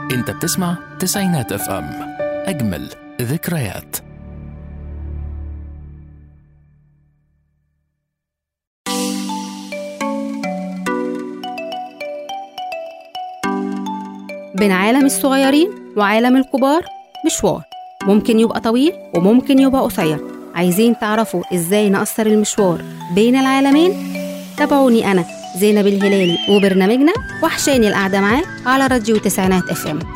انت بتسمع تسعينات اف ام، اجمل ذكريات. بين عالم الصغيرين وعالم الكبار مشوار ممكن يبقى طويل وممكن يبقى قصير. عايزين تعرفوا ازاي نقصر المشوار بين العالمين؟ تابعوني انا زينب الهلالي وبرنامجنا وحشاني القعدة معاك على راديو تسعينات اف ام.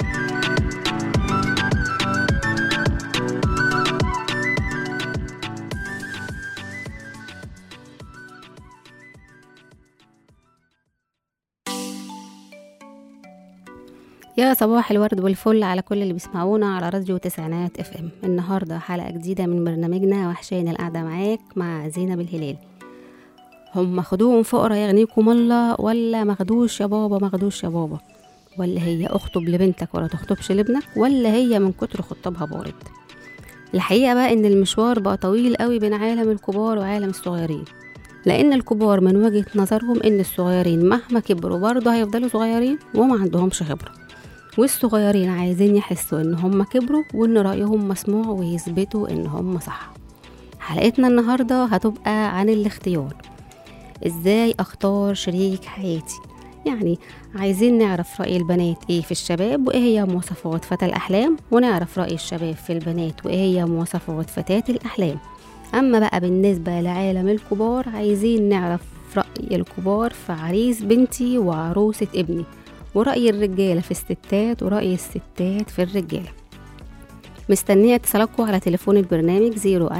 يا صباح الورد والفل على كل اللي بيسمعونا على راديو تسعينات اف ام. النهارده حلقه جديده من برنامجنا وحشاني القعده معاك مع زينب الهلال. هم خدوهم فقرا يغنيكم الله، ولا ماخدوش يا بابا ماخدوش يا بابا، ولا هي اخطب لبنتك ولا تخطبش لابنك، ولا هي من كتر خطابها بارد. الحقيقه بقى ان المشوار بقى طويل قوي بين عالم الكبار وعالم الصغيرين، لان الكبار من وجهه نظرهم ان الصغيرين مهما كبروا برضه هيفضلوا صغيرين وما عندهمش خبره، والصغيرين عايزين يحسوا ان هم كبروا وان رأيهم مسموع ويثبتوا ان هم صح. حلقتنا النهاردة هتبقى عن الاختيار، ازاي اختار شريك حياتي. يعني عايزين نعرف رأي البنات ايه في الشباب وايه هي مواصفات فتى الاحلام، ونعرف رأي الشباب في البنات وايه هي مواصفات فتاة الاحلام. اما بقى بالنسبة لعالم الكبار عايزين نعرف رأي الكبار في عريس بنتي وعروسة ابني، ورأي الرجالة في الستات ورأي الستات في الرجالة. مستنية اتصالاتكم على تليفون البرنامج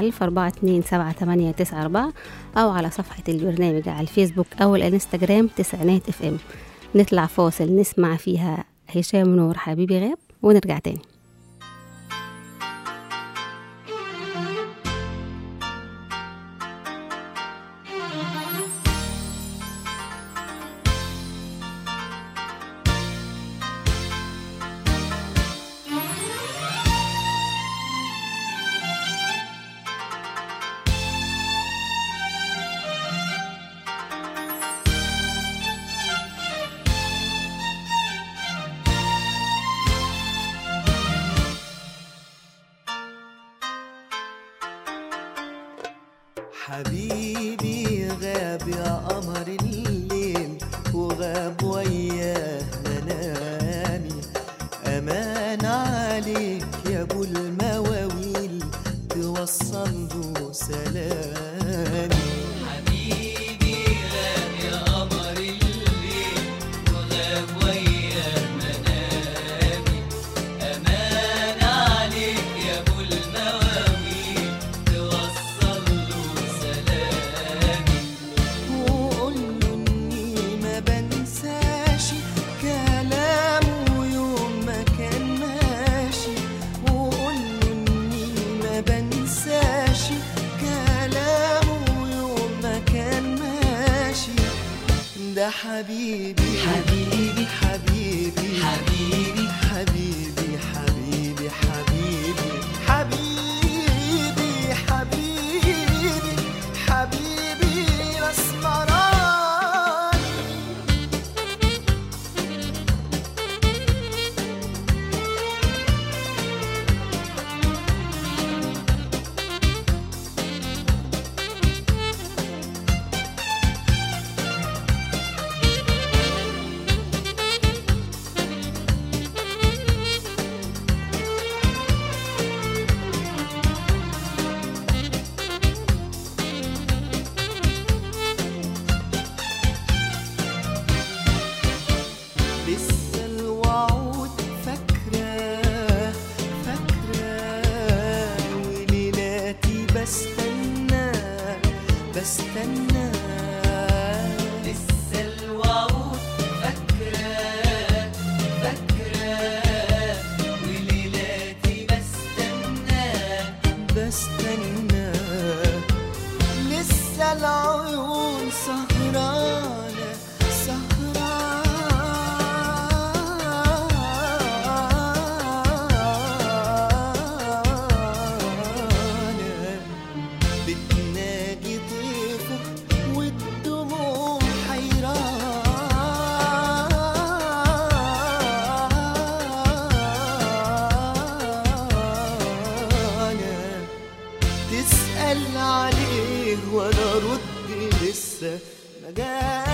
010427894 أو على صفحة البرنامج على الفيسبوك أو الانستجرام تسعينات اف ام. نطلع فاصل نسمع فيها هشام نور حبيبي غاب ونرجع تاني. حبيبي غاب يا قمر الليل وغاب وياه منامي، أمان عليك يا أبو المواويل توصل له سلامي. حبيبي غاب يا قمر الليل وغاب وياه منامي، أمان عليك يا أبو المواويل توصل له سلامي. وقول له إني ما بنساش كلامه يوم ما كان ماشي، وقول له إني ما بنساش كلامه يوم ما كان ماشي. ده حبيبي حبيبي حبيبي حبيبي حبيبي حبيبي حبيبي حبيبي حبيبي حبيبي الأسمراني.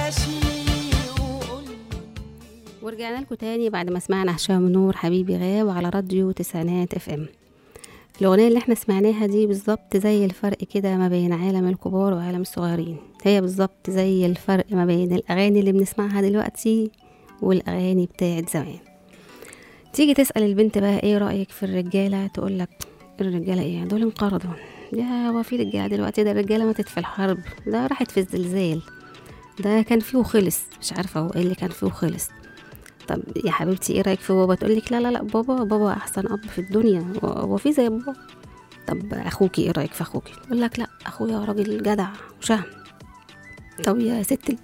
شيء وقولي. ورجعنا لكم تاني بعد ما سمعنا هشام نور حبيبي غاب على راديو تسعينات اف ام. الأغنية اللي احنا سمعناها دي بالظبط زي الفرق كده ما بين عالم الكبار وعالم الصغيرين، هي بالظبط زي الفرق ما بين الأغاني اللي بنسمعها دلوقتي والأغاني بتاعت زمان. تيجي تسأل البنت بقى ايه رأيك في الرجالة، تقولك الرجالة ايه دول انقرضوا، يا هو في رجالة دلوقتي، ده الرجالة ماتت في الحرب، ده راحت في الزلزال، ده كان فيه وخلص، مش عارفة هو ايه اللي كان فيه وخلص. طب يا حبيبتي ايه رايك في بابا، تقولك لا لا لا بابا احسن اب في الدنيا، هو في زي بابا. طب اخوكي ايه رايك في اخوكي، تقول لك لا اخويا راجل جدع وشهم. طب يا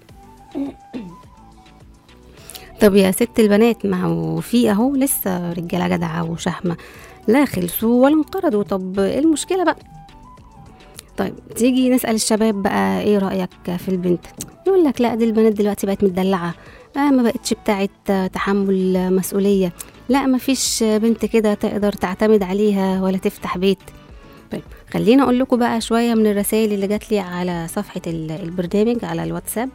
ست البنات، ما هو في اهو لسه رجاله جدعه وشهمه لا خلصوا ولا انقرضوا، طب ايه المشكله بقى. طيب تيجي نسال الشباب بقى ايه رايك في البنت، يقول لك لا دي البنات دلوقتي بقت متدلعه، ما بقتش بتاعت تحمل مسؤولية، لا ما فيش بنت كده تقدر تعتمد عليها ولا تفتح بيت. طيب خلينا اقول لكم بقى شوية من الرسائل اللي جات لي على صفحة البرنامج على الواتساب.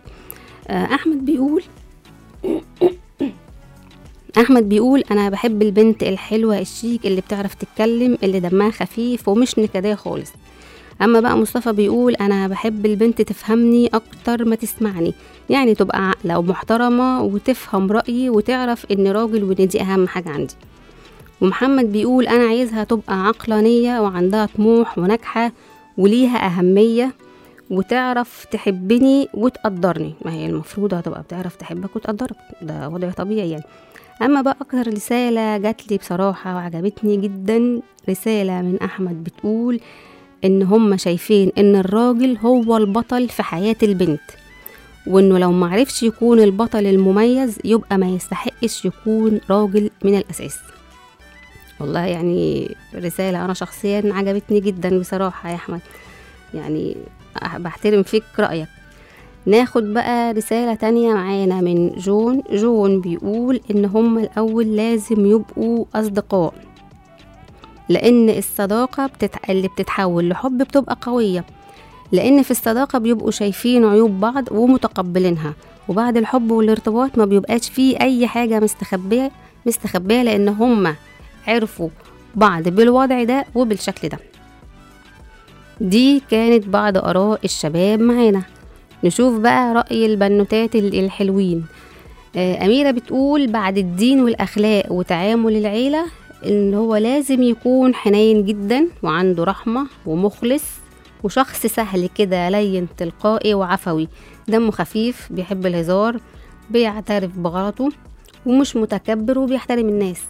احمد بيقول انا بحب البنت الحلوة الشيك اللي بتعرف تتكلم، اللي دمها خفيف ومش نكدية خالص. اما بقى مصطفى بيقول انا بحب البنت تفهمني اكتر ما تسمعني، يعني تبقى عاقله ومحترمه وتفهم رايي وتعرف ان راجل وان دي اهم حاجه عندي. ومحمد بيقول انا عايزها تبقى عقلانيه وعندها طموح وناجحه وليها اهميه وتعرف تحبني وتقدرني. ما هي المفروض هتبقى بتعرف تحبك وتقدرك، ده وضع طبيعي يعني. اما بقى اكتر رساله جات لي بصراحه وعجبتني جدا رساله من احمد بتقول ان هم شايفين ان الراجل هو البطل في حياة البنت، وانه لو معرفش يكون البطل المميز يبقى ما يستحقش يكون راجل من الاساس. والله يعني رسالة انا شخصيا عجبتني جدا بصراحة يا احمد، يعني بحترم فيك رأيك. ناخد بقى رسالة تانية معانا من جون بيقول ان هم الاول لازم يبقوا اصدقاء، لان الصداقة اللي بتتحول لحب بتبقى قوية، لان في الصداقة بيبقوا شايفين عيوب بعض ومتقبلينها، وبعد الحب والارتباط ما بيبقاش فيه اي حاجة مستخبية لان هم عرفوا بعض بالوضع ده وبالشكل ده. دي كانت بعض اراء الشباب معانا. نشوف بقى رأي البنوتات الحلوين. أميرة بتقول بعد الدين والأخلاق وتعامل العيلة إن هو لازم يكون حنين جدا وعنده رحمة ومخلص وشخص سهل كده لين تلقائي وعفوي، دمه خفيف، بيحب الهزار، بيعترف بغلطه ومش متكبر وبيحترم الناس،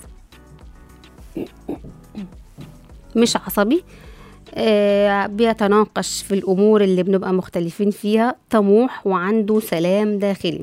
مش عصبي، بيتناقش في الأمور اللي بنبقى مختلفين فيها، طموح وعنده سلام داخلي.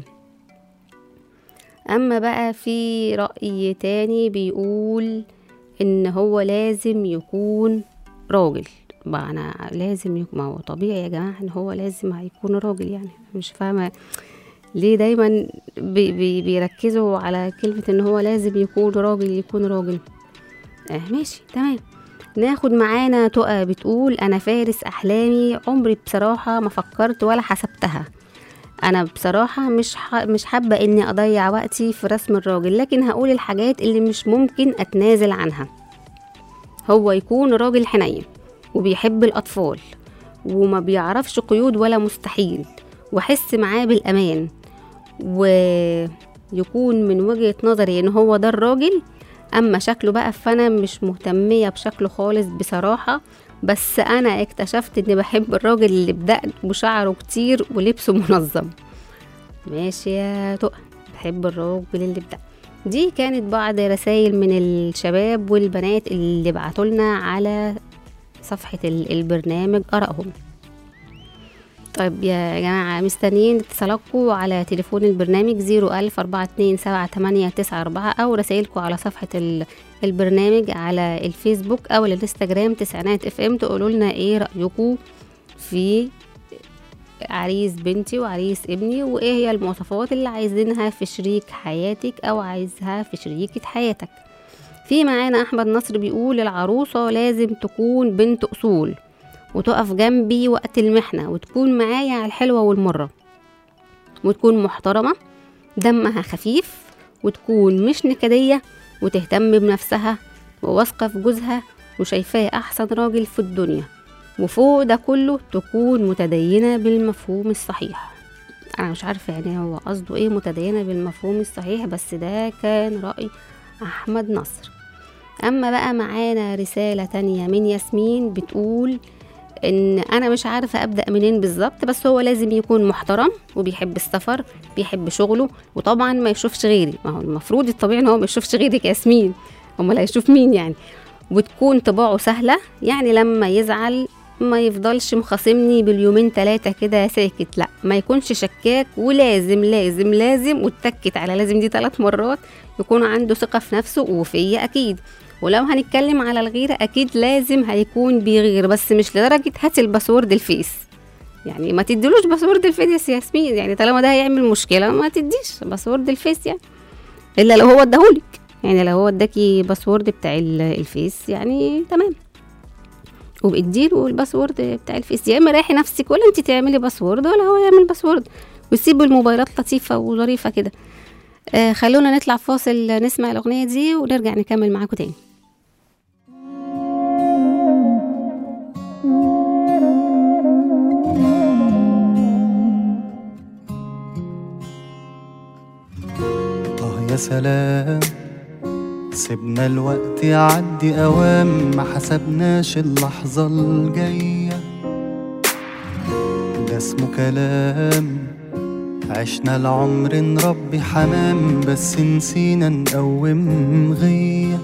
أما بقى في رأي تاني بيقول إن هو لازم يكون راجل. بقى أنا لازم يكون، ما هو طبيعي يا جماعة إن هو لازم هيكون راجل، يعني مش فاهمة ليه دايما بيركزوا على كلمة إن هو لازم يكون راجل. ماشي تمام. ناخد معانا تقى بتقول أنا فارس أحلامي، عمري بصراحة ما فكرت ولا حسبتها، أنا بصراحة مش حابة إني أضيع وقتي في رسم الراجل، لكن هقول الحاجات اللي مش ممكن أتنازل عنها. هو يكون راجل حنين وبيحب الأطفال وما بيعرفش قيود ولا مستحيل، وحس معاه بالأمان، ويكون من وجهة نظري إن هو ده الراجل. أما شكله بقى فأنا مش مهتمية بشكله خالص بصراحة، بس أنا اكتشفت إني بحب الراجل اللي بدقن وشعره كتير ولبسه منظم. ماشي يا تقى، بحب الراجل اللي بدقن. دي كانت بعض رسائل من الشباب والبنات اللي بعتولنا على صفحة البرنامج آرائهم. طيب يا جماعة مستنيين اتصالاتكم على تليفون البرنامج 01042788994 أو رسائلكم على صفحة البرنامج على الفيسبوك أو الانستجرام تسعينات اف ام، تقولوا لنا ايه رأيكم في عريس بنتي وعريس ابني، وايه هي المواصفات اللي عايزينها في شريك حياتك أو عايزها في شريكة حياتك. في معانا أحمد نصر بيقول العروسة لازم تكون بنت أصول وتقف جنبي وقت المحنة وتكون معايا على الحلوة والمرة، وتكون محترمة، دمها خفيف، وتكون مش نكدية، وتهتم بنفسها وواثقة في جوزها وشايفاه أحسن راجل في الدنيا، وفوق ده كله تكون متدينة بالمفهوم الصحيح. أنا مش عارفة يعني هو قصده إيه متدينة بالمفهوم الصحيح، بس ده كان رأي أحمد نصر. أما بقى معانا رسالة تانية من ياسمين بتقول إن أنا مش عارفة أبدأ منين بالظبط، بس هو لازم يكون محترم وبيحب السفر، بيحب شغله، وطبعا ما يشوفش غيري. ما هو المفروض الطبيعي إن هو ما يشوفش غيرك يا ياسمين، أمال هيشوف مين يعني؟ وتكون طباعه سهلة، يعني لما يزعل ما يفضلش مخاصمني باليومين 3 كده ساكت، لا، ما يكونش شكاك، ولازم لازم لازم، واتكت على لازم دي 3 مرات، يكون عنده ثقة في نفسه وفيا أكيد. ولو هنتكلم على الغيرة أكيد لازم هيكون بيغير، بس مش لدرجة هات الباسورد الفيس، يعني ما تديلوش باسورد الفيس يا ياسمين، يعني طالما ده هيعمل مشكلة ما تديش باسورد الفيس يعني، إلا لو هو اداهولك، يعني لو هو اداكي باسورد بتاع الفيس يعني تمام، وباديله الباسورد بتاع الفيس، يا اما ريحي نفسك ولا انت تعملي باسورد ولا هو يعمل باسورد، وسيبوا الموبايلات لطيفة وظريفة كده. خلونا نطلع فاصل نسمع الأغنية دي ونرجع نكمل معاكم تاني. يا سلام، سيبنا الوقت يعدي أوام، ما حسبناش اللحظة الجاية، ده اسمه كلام. عشنا العمر نربي حمام، بس نسينا نقوم غية.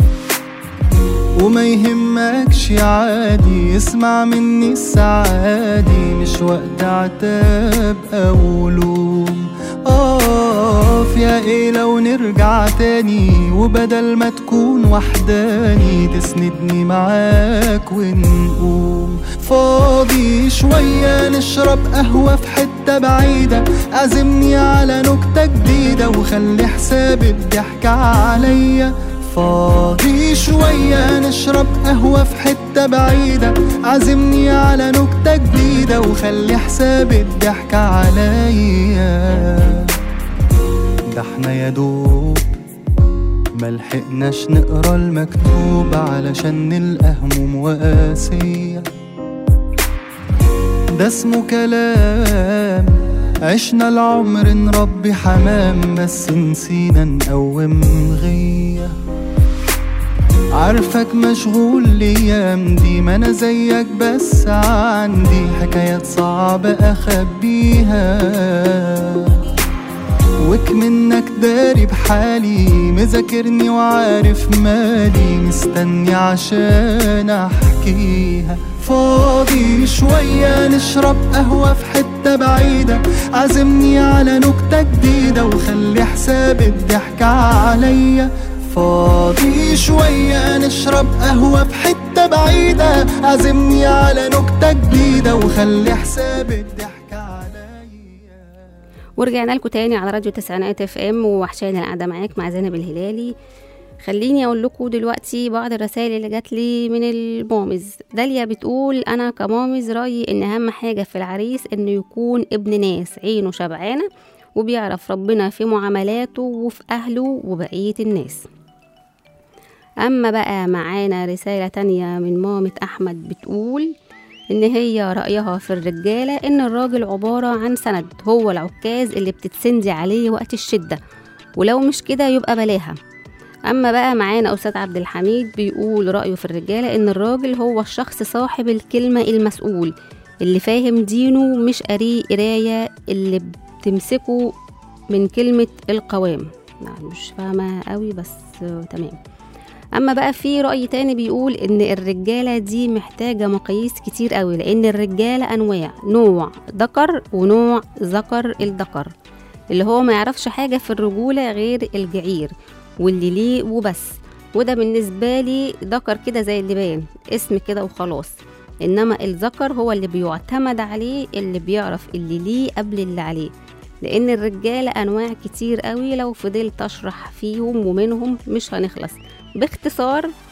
وما يهمكش عادي، اسمع مني السعادي، مش وقت عتاب أو لوم. يا ايه لو نرجع تاني، وبدل ما تكون وحداني تسندني معاك ونقوم. فاضي شوية نشرب قهوة في حتة بعيدة، عزمني على نكتة جديدة وخلي حساب الضحك عليا. فاضي شوية نشرب قهوة في حتة بعيدة، عزمني على نكتة جديدة وخلي حساب الضحك عليا. ده احنا يا دوب ملحقناش نقرا المكتوب علشان نلقى هموم وقاسية، ده اسمه كلام. عشنا العمر نربي حمام، بس نسينا نقوم غية. عارفك مشغول الايام دي، ما انا زيك بس عندي حكايات صعبة اخبيها، وك منك داري بحالي، مذاكرني وعارف مالي، مستني عشان احكيها. فاضي شوية نشرب قهوة في حتة بعيدة، عزمني على نكتة جديدة وخلي حساب الضحك عليا. فاضي شوية نشرب قهوة في حتة بعيدة، عزمني على نكتة جديدة وخلي حساب الضحك عليا. ورجعنا لكم تاني على راديو تسعينات اف ام، ووحشاني القعده معاك مع زينب الهلالي. خليني اقول لكم دلوقتي بعض الرسائل اللي جات لي من المامز. داليا بتقول انا كمامز رايي ان اهم حاجه في العريس انه يكون ابن ناس، عينه شبعانه وبيعرف ربنا في معاملاته وفي اهله وبقيه الناس. اما بقى معانا رساله تانية من مامة احمد بتقول ان هي رأيها في الرجالة ان الراجل عبارة عن سند، هو العكاز اللي بتتسندي عليه وقت الشدة، ولو مش كده يبقى بلاها. اما بقى معانا استاذ عبد الحميد بيقول رأيه في الرجالة ان الراجل هو الشخص صاحب الكلمة المسؤول، اللي فاهم دينه مش قاري قراية، اللي بتمسكه من كلمة القوام. مش فاهمة قوي بس تمام. اما بقى في رأي تاني بيقول ان الرجالة دي محتاجة مقاييس كتير قوي، لان الرجالة انواع، نوع ذكر ونوع ذكر الذكر، اللي هو ما يعرفش حاجة في الرجولة غير الجعير واللي ليه وبس، وده بالنسبة لي ذكر كده زي اللبان، اسم كده وخلاص. انما الذكر هو اللي بيعتمد عليه، اللي بيعرف اللي ليه قبل اللي عليه، لان الرجالة انواع كتير قوي، لو فضلت اشرح فيهم ومنهم مش هنخلص. باختصار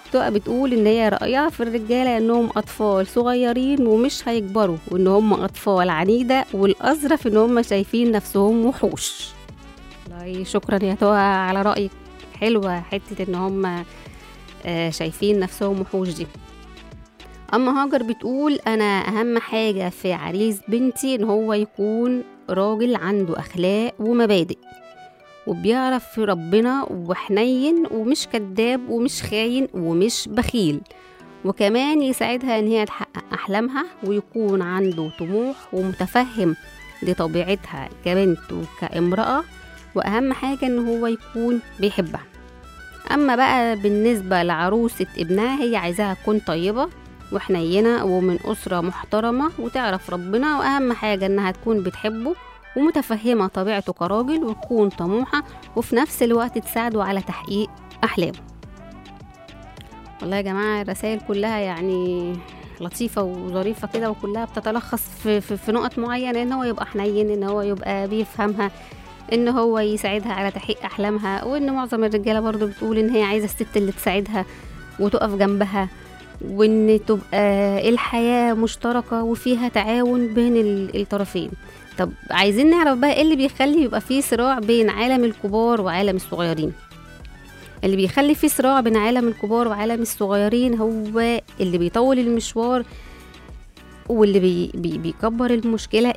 تبقى بتقول ان هي رأيها في الرجالة انهم اطفال صغيرين ومش هيكبروا، وان هم اطفال عنيدة، والاظرف ان هم شايفين نفسهم وحوش. والله شكرا يا توى على رأيك، حلوة حتة ان هم شايفين نفسهم وحوش دي. اما هاجر بتقول انا اهم حاجة في عريس بنتي ان هو يكون راجل عنده اخلاق ومبادئ، وبيعرف في ربنا، وحنين، ومش كذاب، ومش خاين، ومش بخيل، وكمان يساعدها ان هي تحقق احلامها، ويكون عنده طموح ومتفهم لطبيعتها كبنت وكامرأة، واهم حاجة ان هو يكون بيحبها. اما بقى بالنسبة لعروسة ابنها، هي عايزاها تكون طيبة وحنينة ومن أسرة محترمة وتعرف ربنا، واهم حاجة انها تكون بتحبه ومتفهمة طبيعته كراجل، وتكون طموحة وفي نفس الوقت تساعده على تحقيق أحلامه. والله يا جماعة الرسائل كلها يعني لطيفة وظريفة كده، وكلها بتتلخص في نقط معينة، ان هو يبقى حنين، ان هو يبقى بيفهمها، ان هو يساعدها على تحقيق أحلامها، وان معظم الرجالة برضو بتقول ان هي عايزة الست اللي تساعدها وتقف جنبها، وان تبقى الحياة مشتركة وفيها تعاون بين الطرفين. طب عايزين نعرف بقى ايه اللي بيخلي يبقى فيه صراع بين عالم الكبار وعالم الصغيرين. اللي بيخلي فيه صراع بين عالم الكبار وعالم الصغيرين هو اللي بيطول المشوار، واللي بيكبر المشكلة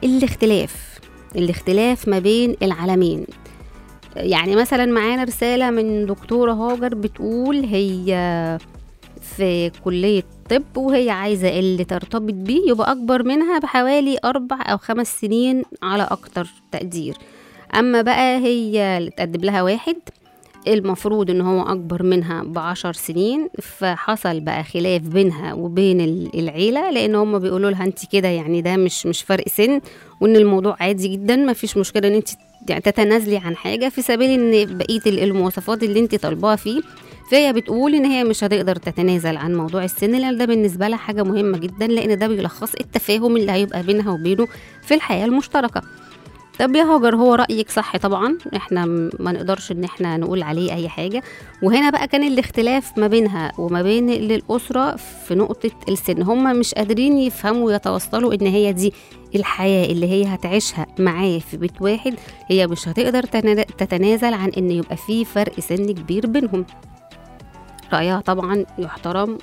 الاختلاف ما بين العالمين. يعني مثلا معانا رسالة من دكتورة هاجر بتقول هي في كلية طب، وهي عايزة اللي ترتبط بيه يبقى أكبر منها بحوالي 4 أو 5 سنين على أكتر تقدير. أما بقى هي اللي تقدم لها واحد المفروض إن هو أكبر منها ب10 سنين، فحصل بقى خلاف بينها وبين العيلة، لأن هم بيقولوا لها أنت كده يعني ده مش فرق سن، وإن الموضوع عادي جدا، ما فيش مشكلة إن أنت يعني تتنازلي عن حاجة في سبيل إن بقية المواصفات اللي أنت طالباها فيه. فهي بتقول ان هي مش هتقدر تتنازل عن موضوع السن، لان ده بالنسبه لها حاجه مهمه جدا، لان ده بيلخص التفاهم اللي هيبقى بينها وبينه في الحياه المشتركه. طب يا هاجر هو رايك صح طبعا، احنا ما نقدرش ان احنا نقول عليه اي حاجه. وهنا بقى كان الاختلاف ما بينها وما بين الاسره في نقطه السن، هم مش قادرين يفهموا ويتوصلوا ان هي دي الحياه اللي هي هتعيشها معاه في بيت واحد، هي مش هتقدر تتنازل عن ان يبقى فيه فرق سن كبير بينهم. رأيها طبعا يحترم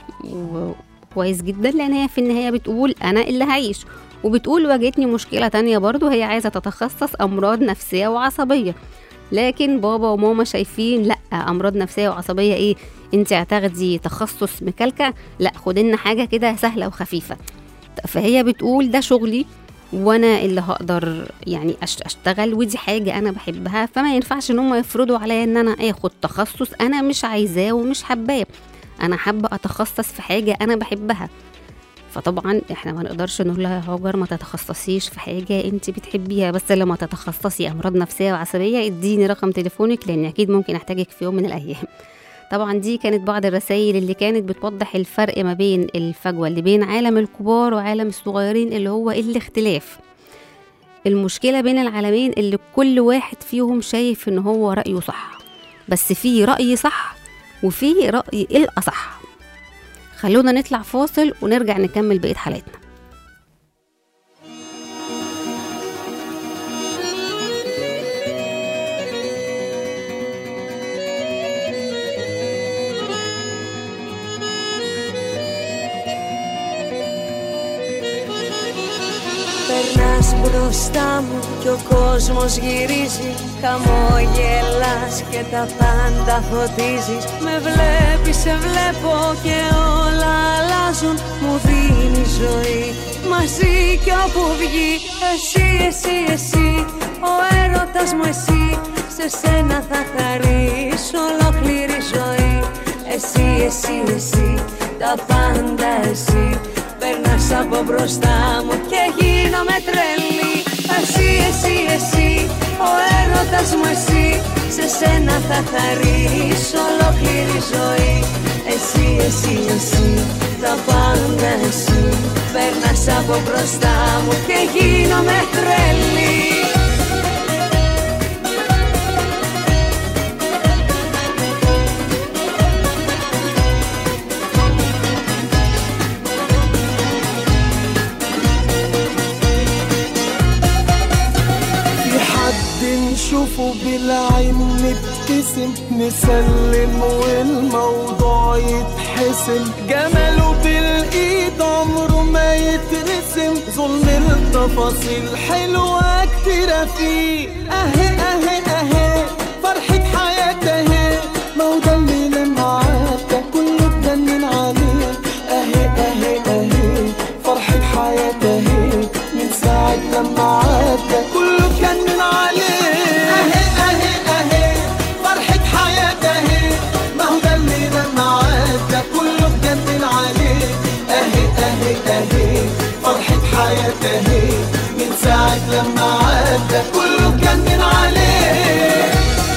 وكويس جدا، لأن هي في النهاية بتقول أنا اللي هعيش، وبتقول واجهتني مشكلة تانية برضو، هي عايزة تتخصص أمراض نفسية وعصبية، لكن بابا وماما شايفين لأ، أمراض نفسية وعصبية إيه، انت هتاخدي تخصص مكلكع، لأ خدلنا حاجة كده سهلة وخفيفة. فهي بتقول ده شغلي وانا اللي هقدر يعني اشتغل، ودي حاجة انا بحبها، فما ينفعش ان هم يفرضوا عليا ان انا اخد تخصص انا مش عايزاه ومش حباه، انا حابة اتخصص في حاجة انا بحبها. فطبعا احنا ما نقدرش نقول لها يا هاجر ما تتخصصيش في حاجة انت بتحبيها، بس لما تتخصصي امراض نفسية وعصبية اديني رقم تليفونك، لان اكيد ممكن احتاجك في يوم من الايام. طبعا دي كانت بعض الرسائل اللي كانت بتوضح الفرق ما بين الفجوة اللي بين عالم الكبار وعالم الصغيرين، اللي هو الاختلاف، المشكلة بين العالمين اللي كل واحد فيهم شايف ان هو رأيه صح، بس في رأي صح وفي رأي الأصح. خلونا نطلع فاصل ونرجع نكمل بقية حلقتنا. Περνάς μπροστά μου κι ο κόσμος γυρίζει, χαμόγελας και τα πάντα φωτίζεις. Με βλέπεις, σε βλέπω και όλα αλλάζουν, μου δίνει ζωή μαζί κι όπου βγει. Εσύ, εσύ, εσύ, ο έρωτας μου εσύ, σε σένα θα χαρείς ολόκληρη ζωή. Εσύ, εσύ, εσύ, τα πάντα εσύ. Περνάς από μπροστά μου και γίνομαι τρελή. Εσύ, εσύ, εσύ, ο έρωτας μου εσύ, σε σένα θα χαρείς ολόκληρη ζωή. Εσύ, εσύ, εσύ, τα πάντα εσύ. Περνάς από μπροστά μου και γίνομαι τρελή. نشوفه بالعين نبتسم نسلم والموضوع يتحسم. جماله بالايد عمره ما يترسم، ظلم التفاصيل حلوة كتيرة فيه. اهي اهي اهي فرحة حياته اهي، ما هو ده اللي لما عدى كله اتجنن عليه. اهي اهي اهي فرحة حياته اهي، من ساعة لما عدى كله اتجنن عليه. اهي اهي اهي فرحة حياته اهي، ما هو ده اللي لما عدى كله اتجنن عليه. اهي اهي اهي فرحة حياته اهي، من ساعة لما عدى كله اتجنن عليه.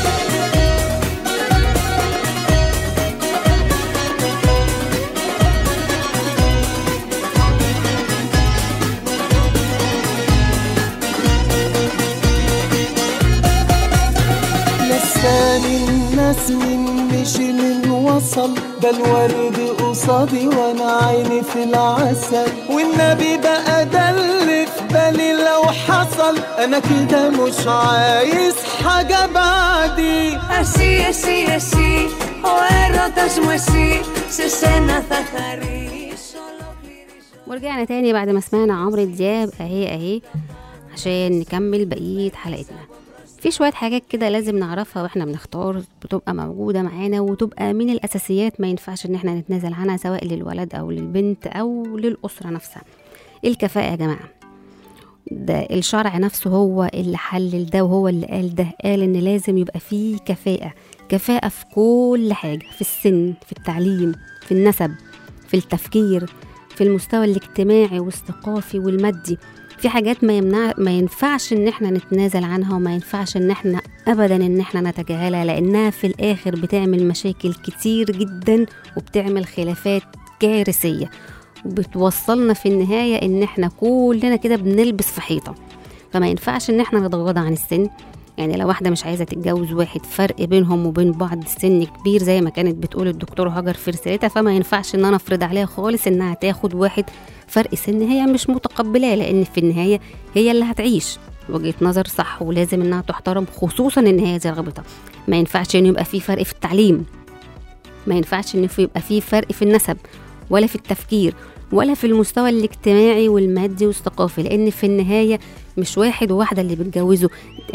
لساني الناس من مشي من وصل، ده الورد قصادي وانا عيني في العسل. والنبي بقى ده اللي في بالي لو حصل، انا كده مش عايز حاجة بعدي. Εσύ, εσύ, εσύ, ο έρωτας μου εσύ, σε σένα θα χαρίσω. ورجعنا تاني بعد ما سمعنا عمرو دياب اهي اهي عشان نكمل بقية حلقتنا. في شوية حاجات كده لازم نعرفها واحنا بنختار، بتبقى موجودة معانا وتبقى من الأساسيات ما ينفعش ان احنا نتنازل عنها، سواء للولد او للبنت او للأسرة نفسها. الكفاءة يا جماعة، ده الشرع نفسه هو اللي حلل ده وهو اللي قال ده، قال ان لازم يبقى فيه كفاءة. كفاءة في كل حاجة، في السن، في التعليم، في النسب، في التفكير، في المستوى الاجتماعي والثقافي والمادي. في حاجات ما ينفعش ان احنا نتنازل عنها، وما ينفعش ان احنا ابدا ان احنا نتجاهلها، لانها في الاخر بتعمل مشاكل كتير جدا وبتعمل خلافات كارثية، وبتوصلنا في النهاية ان احنا كلنا كده بنلبس في حيطة. فما ينفعش ان احنا نتغاضى عن السن. يعني لو واحدة مش عايزة تتجوز واحد فرق بينهم وبين بعض سن كبير زي ما كانت بتقول الدكتور هاجر في رسالتها، فما ينفعش ان انا افرض عليها خالص انها تاخد واحد فرق سن هي مش متقبلاه، لان في النهاية هي اللي هتعيش. وجهة نظر صح ولازم انها تحترم، خصوصا ان هي دي رغبتها. ما ينفعش ان يبقى في فرق في التعليم، ما ينفعش ان يبقى في فرق في النسب ولا في التفكير ولا في المستوى الاجتماعي والمادي والثقافي، لان في النهاية مش واحد وواحدة اللي بيتجوزوا،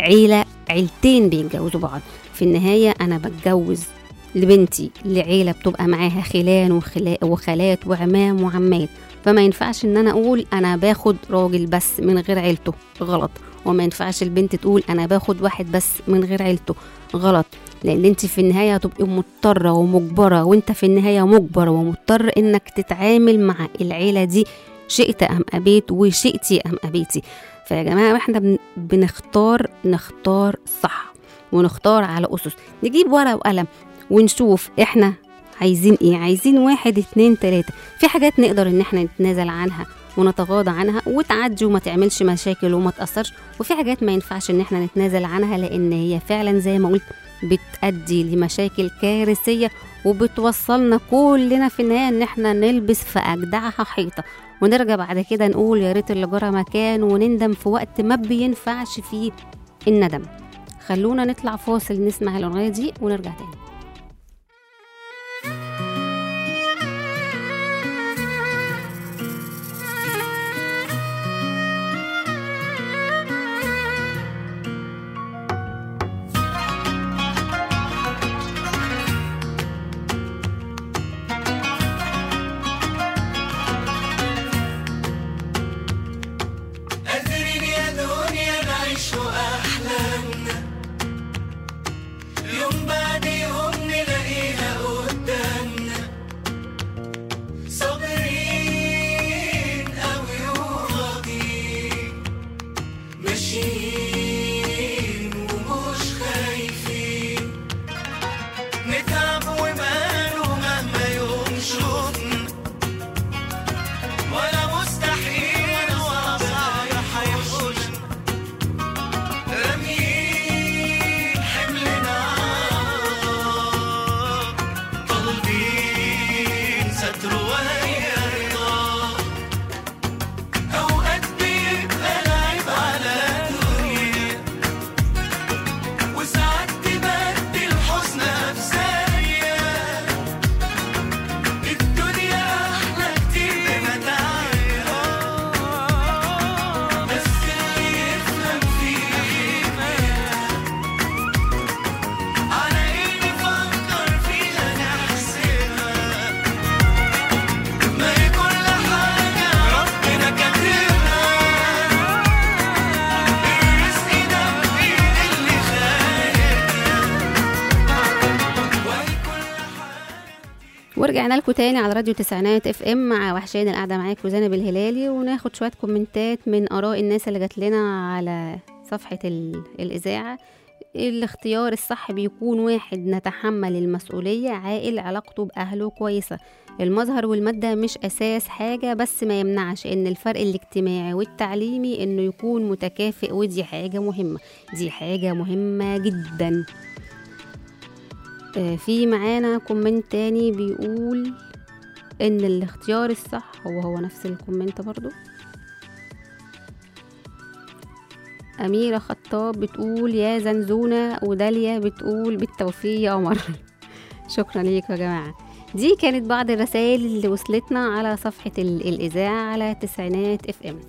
عيلتين بيتجوزوا بعض. في النهاية انا بتجوز لبنتي لعيلة بتبقى معاها خلان وخالات وعمام وعمات، فما ينفعش ان انا اقول انا باخد راجل بس من غير عيلته، غلط. وما ينفعش البنت تقول انا باخد واحد بس من غير عيلته، غلط. لان انت في النهاية هتبقي مضطرة ومجبرة، وانت في النهاية مجبر ومضطر انك تتعامل مع العيلة دي، شئت ام ابيت وشئتي ام ابيتي. فيا جماعة احنا نختار صح، ونختار على اسس، نجيب ورقة وقلم ونشوف احنا عايزين ايه. عايزين 1 2 3. في حاجات نقدر ان احنا نتنازل عنها ونتغاضى عنها وتعدي وما تعملش مشاكل وما تأثرش، وفي حاجات ما ينفعش ان احنا نتنازل عنها، لان هي فعلا زي ما قلت بتأدي لمشاكل كارثية، وبتوصلنا كلنا في النهاية ان احنا نلبس في اجدعها حيطة، ونرجع بعد كده نقول يا ريت اللي جرى مكان، ونندم في وقت ما بينفعش فيه الندم. خلونا نطلع فاصل نسمع الأغنية دي ونرجع تاني. يوم بعد يوم ورجعنا لكم تاني على راديو تسعينات اف ام مع وحشين القعده معاكم زينب الهلالي، وناخد شويه كومنتات من اراء الناس اللي جات لنا على صفحه الاذاعه. الاختيار الصح بيكون واحد نتحمل المسؤوليه، عاقل، علاقته باهله كويسه. المظهر والماده مش اساس حاجه، بس ما يمنعش ان الفرق الاجتماعي والتعليمي انه يكون متكافئ، ودي حاجه مهمه، دي حاجه مهمه جدا. في معانا كومنت تاني بيقول ان الاختيار الصح هو نفس الكومنت برضو. أميرة خطاب بتقول يا زنزونة، وداليا بتقول بالتوفيق يا قمر. شكرا ليكم يا جماعة. دي كانت بعض الرسائل اللي وصلتنا على صفحة الإذاعة على تسعينات اف ام.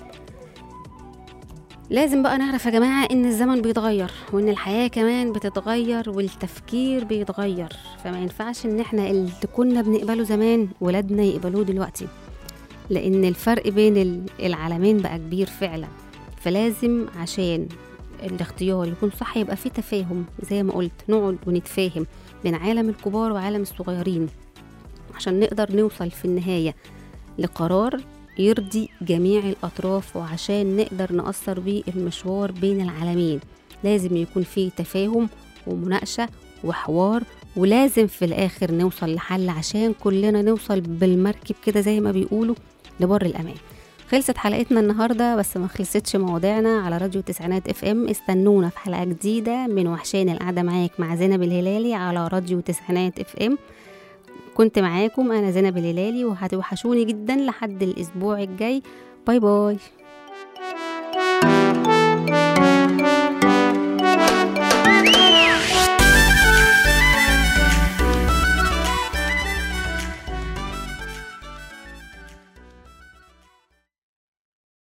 لازم بقى نعرف يا جماعة ان الزمن بيتغير، وان الحياة كمان بتتغير، والتفكير بيتغير، فما ينفعش ان احنا اللي كنا بنقبله زمان ولادنا يقبلوه دلوقتي، لان الفرق بين العالمين بقى كبير فعلا. فلازم عشان الاختيار يكون صح يبقى فيه تفاهم، زي ما قلت نقعد ونتفاهم بين عالم الكبار وعالم الصغيرين، عشان نقدر نوصل في النهاية لقرار يرضي جميع الأطراف، وعشان نقدر نأثر بيه المشوار بين العالمين. لازم يكون فيه تفاهم ومناقشة وحوار، ولازم في الآخر نوصل لحل عشان كلنا نوصل بالمركب كده زي ما بيقولوا لبر الأمان. خلصت حلقتنا النهاردة، بس ما خلصتش مواضيعنا على راديو تسعينات اف ام. استنونا في حلقة جديدة من وحشين القعدة معاك مع زينب الهلالي على راديو تسعينات اف ام. كنت معاكم أنا زينب الهلالي، وهتوحشوني جدا لحد الأسبوع الجاي. باي باي.